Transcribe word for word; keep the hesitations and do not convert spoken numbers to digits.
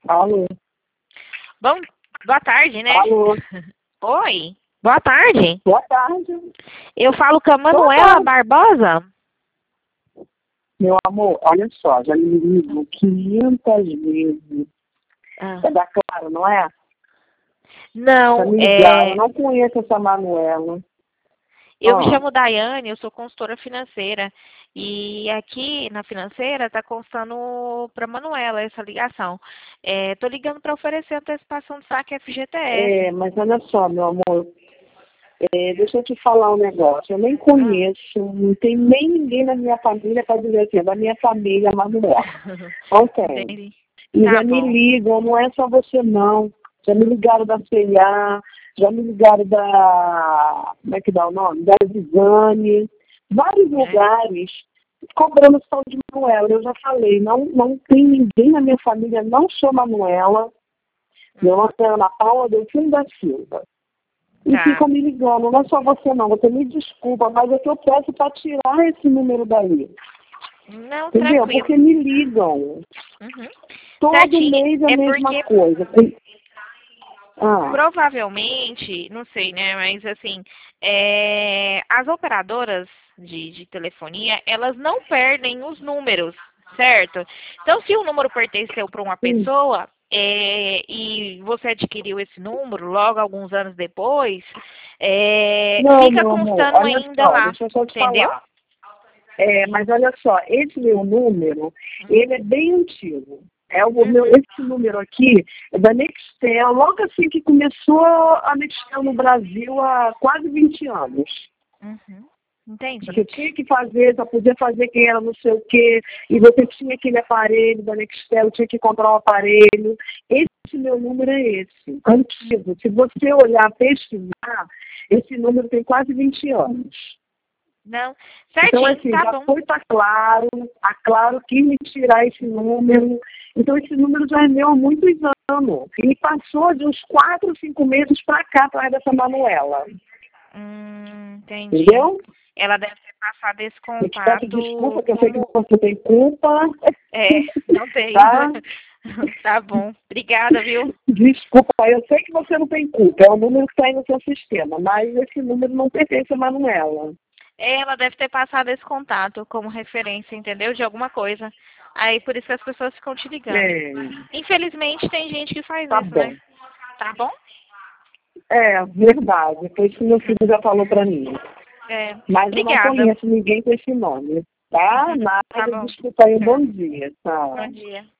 Alô? Bom, boa tarde, né? Alô? Oi, boa tarde. Boa tarde. Eu falo com a Boa Manuela tarde. Barbosa. Meu amor, olha só, já me ligou quinhentas vezes. Ah. É da Claro, não é? Já Não, me ligaram, é... eu não conheço essa Manuela. eu me Ah, chamo Daiane, eu sou consultora financeira. E aqui na financeira está constando para Manuela essa ligação. Estou ligando para oferecer antecipação de saque F G T S. é, mas olha só, meu amor, é, deixa eu te falar um negócio. Eu nem conheço, não tem nem ninguém na minha família para dizer assim, da minha família, Manuela. Não tem. Entendi. E Tá já me bom. ligam, não é só você não. Já me ligaram da C e A, já me ligaram da. Como é que dá o nome? Da Visane, vários É. lugares cobrando só de Manuela. Eu já falei, não, não tem ninguém na minha família, não sou Manuela. Meu nome é Ana Paula Delfim da Silva. E Tá. ficam me ligando, não é só você não, você me desculpa, mas é que eu peço para tirar esse número daí. Não, Entendeu? tranquilo. Porque me ligam. Uhum. Todo Certinho. mês a É mesma porque coisa. Ah, provavelmente, não sei, né? Mas assim, é, as operadoras de, de telefonia, elas não perdem os números, certo? Então, se o número pertenceu para uma sim. pessoa é, e você adquiriu esse número logo alguns anos depois, é, Não, fica meu amor, constando olha ainda só, lá, deixa eu só te entendeu? falar. É, mas olha só, esse meu número, ele é bem antigo. É o meu, Uhum, esse número aqui é da Nextel, logo assim que começou a Nextel no Brasil há quase vinte anos. uhum. Entendi. Você tinha que fazer, só podia fazer quem era não sei o quê, e você tinha aquele aparelho da Nextel, tinha que comprar um aparelho. Esse meu número é esse, antigo. Se você olhar, pesquisar, esse número tem quase vinte anos. Não, Então, certinho, assim, tá já bom. foi para Claro, a Claro quis me tirar esse número. Então, esse número já é meu há muitos anos. E passou de uns quatro, cinco meses para cá, atrás dessa Manuela. Hum, entendi. Entendeu? Ela deve ter passado esse Eu te peço contato desculpa, que eu sei que como... você tem culpa. É, não tenho. Tá? Tá bom. Obrigada, viu? Desculpa, eu sei que você não tem culpa. É o número que está aí no seu sistema. Mas esse número não pertence a Manuela. Ela deve ter passado esse contato como referência, entendeu? De alguma coisa. Aí por isso que as pessoas ficam te ligando. É, Infelizmente tem gente que faz tá isso, né? bom. Tá bom? É, verdade. Foi isso que meu filho já falou para mim. É. Mas eu não Obrigada. conheço ninguém com esse nome. Tá? Tá Nada. bom. Desculpa aí. Tchau. Bom dia. Bom Tchau. dia.